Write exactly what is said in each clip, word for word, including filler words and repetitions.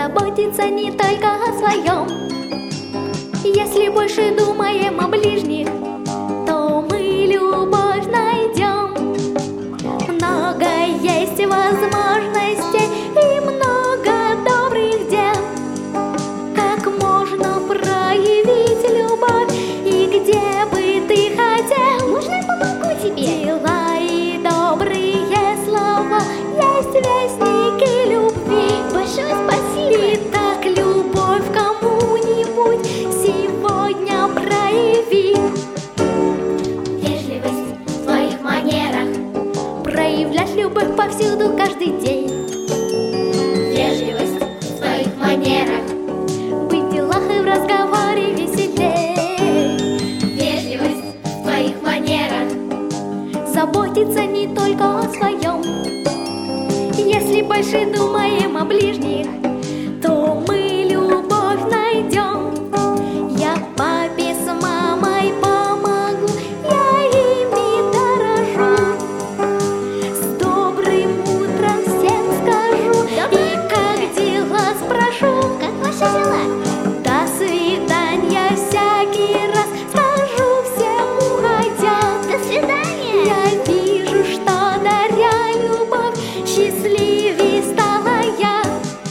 заботиться не только о своем. Если больше думаем о ближних, то мы любовь найдем. Много есть возможностей и много добрых дел. Как можно проявить любовь и где бы ты хотел? Можно я помогу тебе? Дела и добрые слова есть вестники любви. Большое спасибо. Итак, любовь кому-нибудь сегодня прояви. Вежливость в твоих манерах, Проявлять любовь повсюду каждый день. вежливость в твоих манерах, Быть в делах и в разговоре веселей. вежливость в твоих манерах, Заботиться не только о своем. Если больше думаем о ближних, то мы любовь найдем. Я папе с мамой помогу, я ими дорожу. С добрым утром всем скажу, и как дела спрошу. как ваши дела? До свидания всякий раз скажу всем, уходя. До свидания. Я вижу, что даря любовь, счастливей стала я.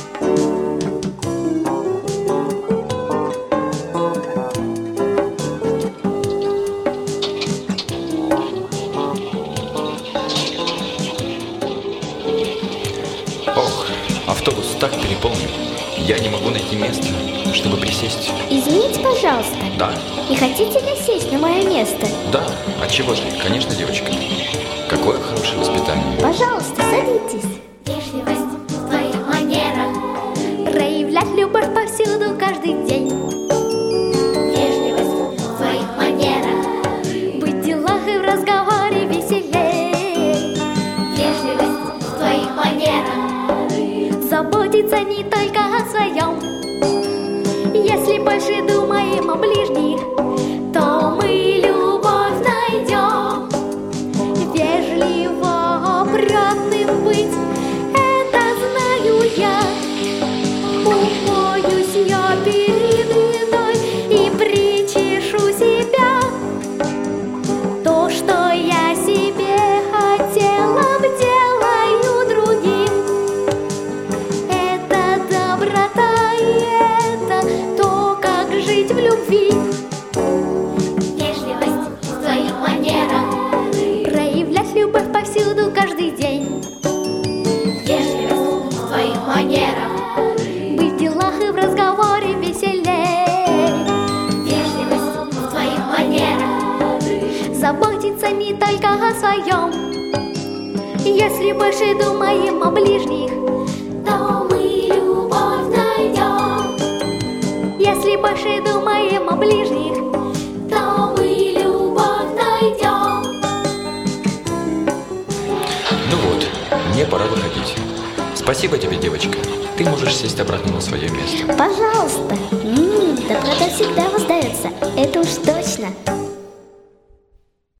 Ох, автобус так переполнен. Я не могу найти место, чтобы присесть. Извините, пожалуйста. Да, Не хотите ли сесть на мое место? да, а чего же? Конечно, девочка. Какое хорошее воспитание. Пожалуйста, садитесь. Вежливость в твоих манерах, Проявлять любовь повсюду каждый день. вежливость в твоих манерах, Быть в делах и в разговоре веселей. вежливость в твоих манерах, Заботиться не только о своем. Если больше думаем о ближних, то мы любовь найдем. Вежливо опрятным быть, это знаю я. Умоюсь я перед едой и причешу себя. То, что я себе хотела, делаю другим. Это доброта, и это то, как жить в любви. вежливость в твоих манерах, Проявлять любовь повсюду каждый день. вежливость в твоих манерах, Быть в делах и в разговоре веселей. вежливость в твоих манерах, Заботиться не только о своем. Если больше думаем о ближних, то мы любовь найдем. Если больше думаем о ближних, то мы любовь найдем. Ну вот, мне пора выходить. Спасибо тебе, девочка. Ты можешь сесть обратно на свое место. Пожалуйста. М, доброта всегда воздается. Это уж точно.